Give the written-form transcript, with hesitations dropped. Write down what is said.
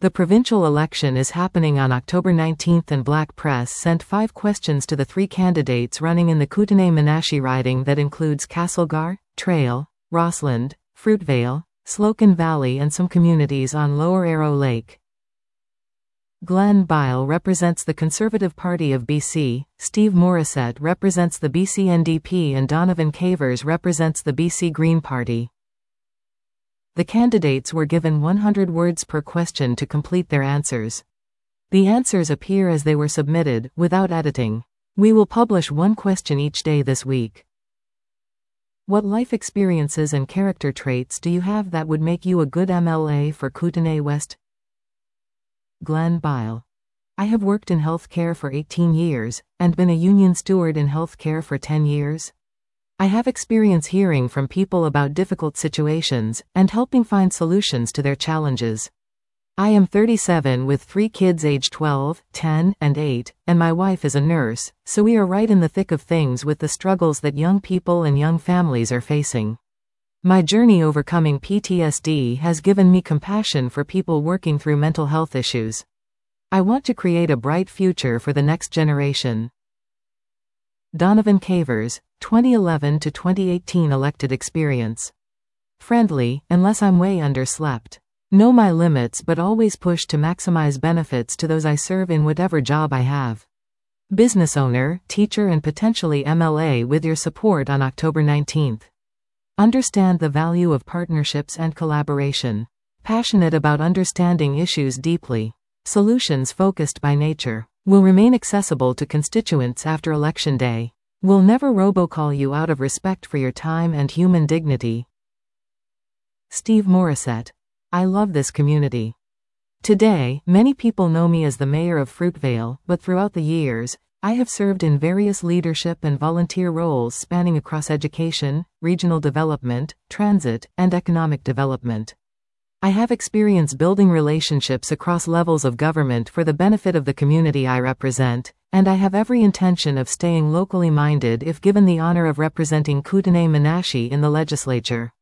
The provincial election is happening on October 19 and Black Press sent 5 questions to the 3 candidates running in the Kootenay-Menashe riding that includes Castlegar, Trail, Rossland, Fruitvale, Slocan Valley and some communities on Lower Arrow Lake. Glenn Byle represents the Conservative Party of BC, Steve Morissette represents the BC NDP and Donovan Cavers represents the BC Green Party. The candidates were given 100 words per question to complete their answers. The answers appear as they were submitted, without editing. We will publish 1 question each day this week. What life experiences and character traits do you have that would make you a good MLA for Kootenay West? Glenn Byle. I have worked in healthcare for 18 years, and been a union steward in healthcare for 10 years. I have experience hearing from people about difficult situations, and helping find solutions to their challenges. I am 37 with 3 kids aged 12, 10, and 8, and my wife is a nurse, so we are right in the thick of things with the struggles that young people and young families are facing. My journey overcoming PTSD has given me compassion for people working through mental health issues. I want to create a bright future for the next generation. Donovan Cavers, 2011 to 2018 elected experience. Friendly, unless I'm way underslept. Know my limits but always push to maximize benefits to those I serve in whatever job I have. Business owner, teacher and potentially MLA with your support on October 19th. Understand the value of partnerships and collaboration. Passionate about understanding issues deeply. Solutions focused by nature. Will remain accessible to constituents after Election Day. Will never robocall you out of respect for your time and human dignity. Steve Morissette. I love this community. Today, many people know me as the mayor of Fruitvale, but throughout the years, I have served in various leadership and volunteer roles spanning across education, regional development, transit, and economic development. I have experience building relationships across levels of government for the benefit of the community I represent, and I have every intention of staying locally minded if given the honor of representing Kootenay-Menashe in the legislature.